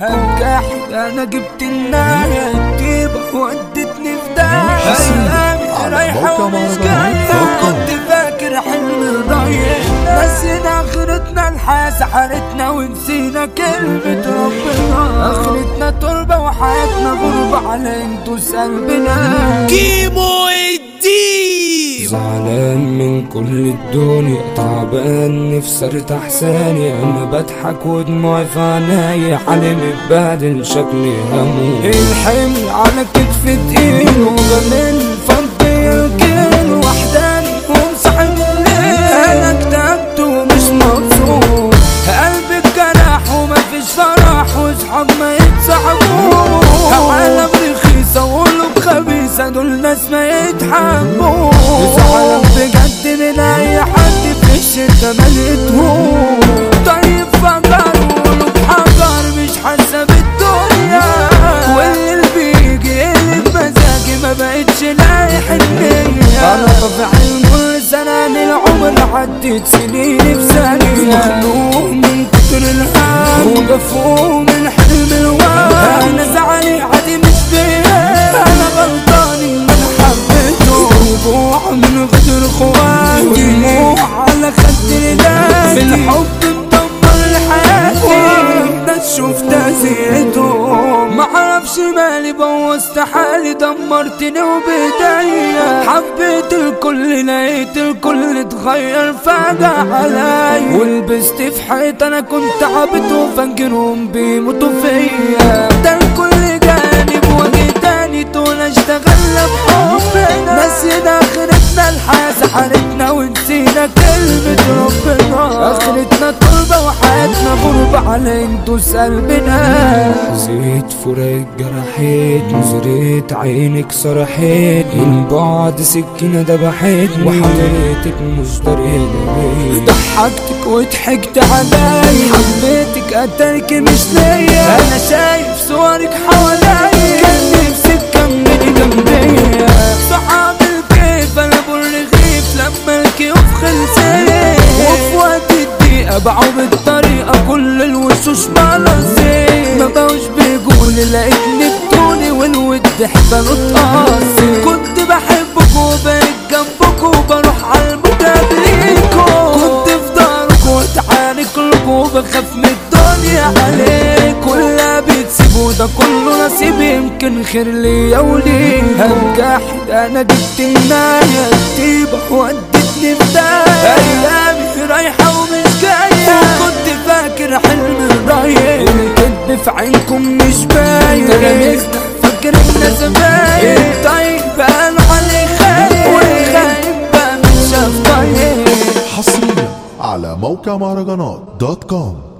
هنجحد انا جبت النهاية الطيبة ودتني في داهية ايامي رايحة ومش جاية كنت فاكر حلم ضايع نسينا اخرتنا الحياة سحرتنا ونسينا كلمة ربنا اخرتنا تربة وحياتنا غربة على انتوس قلبنا كيمو الديب زعلان من كل الدنيا تعبان نفسي ارتاح ثانية انا بضحك ودموعي في عينيا حالي متبهدل شكلي هموت الحمل على كتفي تقيل وغليل فضي يركن وحداني ومصاحب الليل انا اكتئبت ومش مبسوط قلبي اتجرح ومفيش فرح وصحاب ما يتصاحبوش عالم رخيصة وقلوب خبيثة دول ناس ما يتحبوش زعلان بجد من اي حد في الشتا ملقتهوش طيب فجر وقلوب حجر مش حاسة بالدنيا واللي بيجي يقلب مزاجي ما بقتش لاقي حنية انا طفع المر زنان العمر عدت سنين في ثانية مخلوق من كتر الهم ومدفوق من حلم الوهم انا زعلي عادي مش بيا انا غلطاني من حبيته رجوع من غدر اخواتي دموع على خد رجالي الحب مدمر لحياتي ناس شفتها زيتهم معرفش مالي بوظت حالي دمرتني وبداية حبيت الكل لقيت الكل اتغير فجأة عليا ولبست في حيط انا كنت عبد وفاكرهم بيموتوا فيا ده الكل جاني بوجه تاني طول اشتغل بحبنا نسينا اخرتنا الحياة سحرتنا ونسينا كلمة ربنا اخرتنا تربة وحياتنا غربة على انتوس قلبنا زيت فراق جرحيت نظريت عينك صرحيت من بعد سكينة دبحتني وحضرتك مش دريانة ضحكتك وضحكت عليا حبيتك قتلك مش ليا انا شايف صورك حواليا كان نفسك تكملي جنبيا صحاب الكيف انا بالرغيف لما الكيوف خلصت وفي وقت الدقيقة باعوا بالطريقة كل الوشوش مالزين ما بقوش بيقولي لقيتني بطولي والود حبال اتقاسي كنت بحبك وبقيت جنبك وبروح عالمقابليكوا كنت في دارك وتعارك لكم وبخاف من الدنيا عليك كلها بتسيبوا ده كله نصيب يمكن خير ليا وليك هنجحد انا جبت النهاية الطيبة ودتني في داهية ايامي رايحة ومش جاية وكنت فاكر حلم ضايع الكدب في عينكم مش باين تلاميذنا فاكرنا زمايل طيب انا علي خايف والخايف بقى مش شاف طيب حصريا على موقع مهرجانات.com